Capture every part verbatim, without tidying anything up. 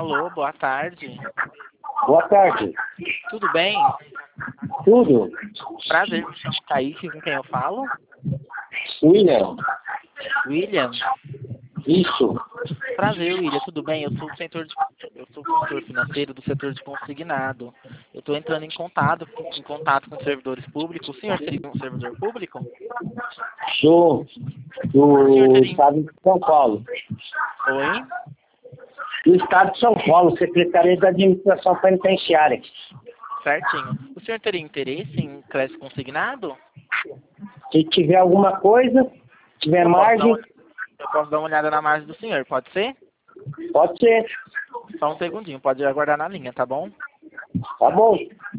Alô, boa tarde. Boa tarde. Tudo bem? Tudo? Prazer, Kaique, com quem eu falo? William. William? Isso. Prazer, William, tudo bem? Eu sou o setor de, eu sou consultor financeiro do setor de consignado. Eu estou entrando em contato, em contato com servidores públicos. O senhor seria um servidor público? Sou do estado de São Paulo. Oi? Do estado de São Paulo, Secretaria da Administração Penitenciária. Certinho. O senhor teria interesse em crédito consignado? Se tiver alguma coisa, tiver Eu posso, dar margem, uma, eu posso dar uma olhada na margem do senhor, pode ser? pode ser. Só um segundinho, pode aguardar na linha, tá bom? Tá bom.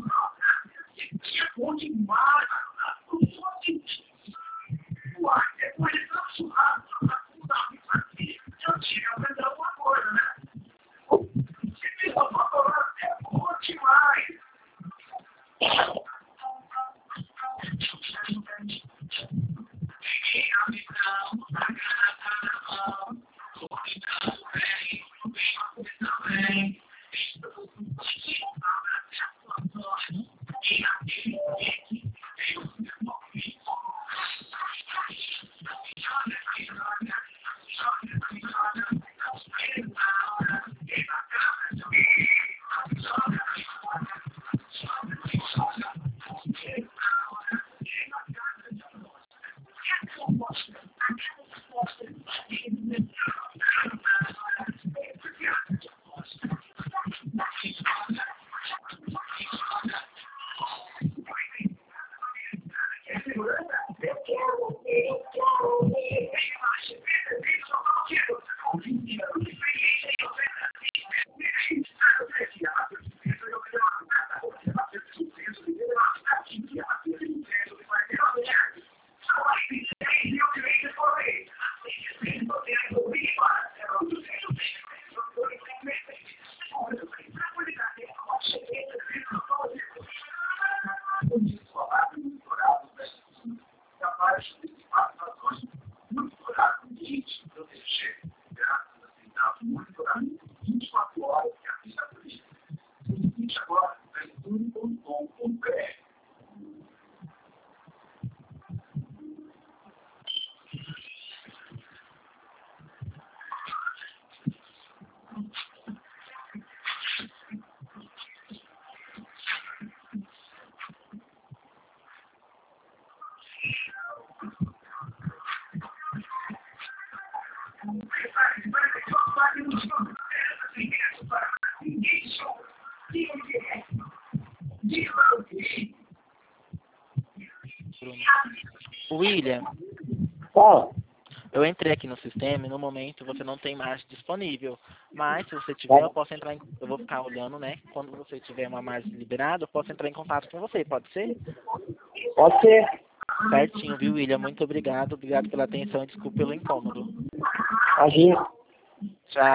William, Fala. eu entrei aqui no sistema e no momento você não tem margem disponível. Mas se você tiver, eu posso entrar em, eu vou ficar olhando, né? Quando você tiver uma margem liberada, eu posso entrar em contato com você, pode ser? Pode ser. Certinho, viu, William? Muito obrigado. Obrigado pela atenção e desculpa pelo incômodo. Imagina. Tchau.